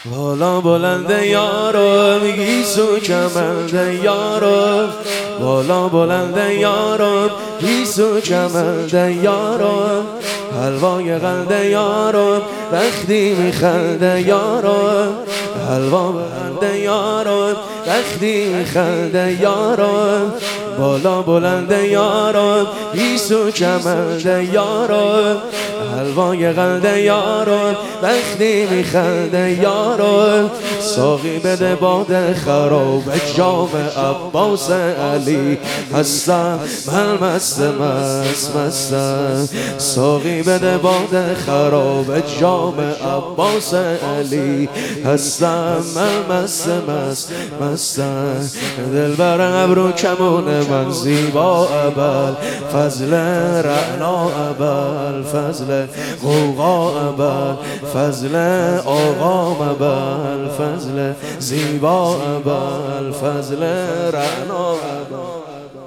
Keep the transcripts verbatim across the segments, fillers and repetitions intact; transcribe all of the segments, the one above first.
بالا بلند یارو میگی سو کمند یارو، بالا بلند یارو میگی سو کمند یارو، حلوای قلد یارو وقتی میخنده یارو، حلوا بلند یارو وقتی میخنده یارو، بالا بلند یارو ایسو کمند یارو، حلوای قلد یارو وقتی میخنده یارو، ساقی بده باد خراب جام عباس علی هستم، من مست مست مستم، ساقی بده باد خراب جام عباس علی هستم، من مست مست مستم، دلبر ابرو کمون من زیبا ابل فضل رعنا ابل فضل غوغا ابل فضل آقا ابل فضل زیبا ابل فضل رعنا ابل.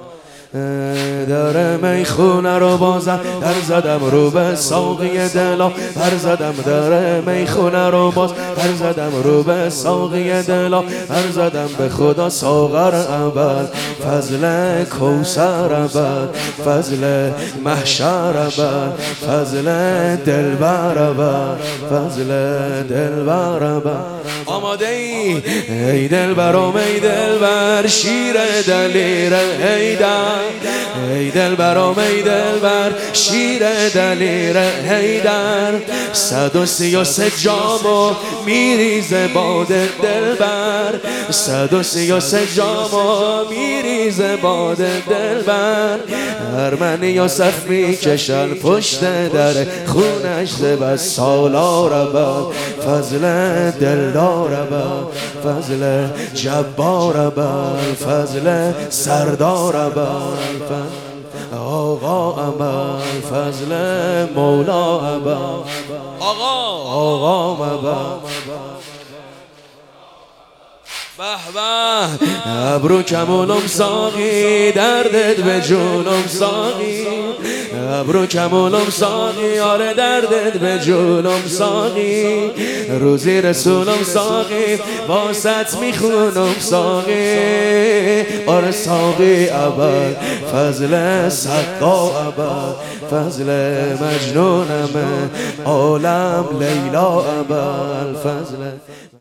در میخونه رو بازم در زدم رو به ساقی دلا، در زدم در میخونه رو باز در زدم رو به ساقی دلا، در زدم به خدا ساغر اول فضل کوثر اول فضل محشر اول فضل دلبر اول فضل دلبر اول. آماده ای ای دلبرم ای دلبر شیر دلیر هیدر، ای دلبرم ای دلبر شیر دلیر هیدر، صد و سی و سه جامو میریزه باد دلبر، صد و سی و سه جامو میریزه باد دلبر، ارمنی و صف میکشن پشت در خونش زبر سالار ابد فضل دلدار ابد فضل جبار ابد فضل سردار ابد آقا ابد فضل مولا ابد آقا آقا ابد. به به ابرو کمونم ساقی دردت به جونم ساقی، ابرو کمونم ساقی آره دردت به جونم ساقی، روزی رسولم ساقی واسط میخونم ساقی، آره ساقی ابد فضل سقا ابد فضل مجنونم عالم لیلا ابد فضل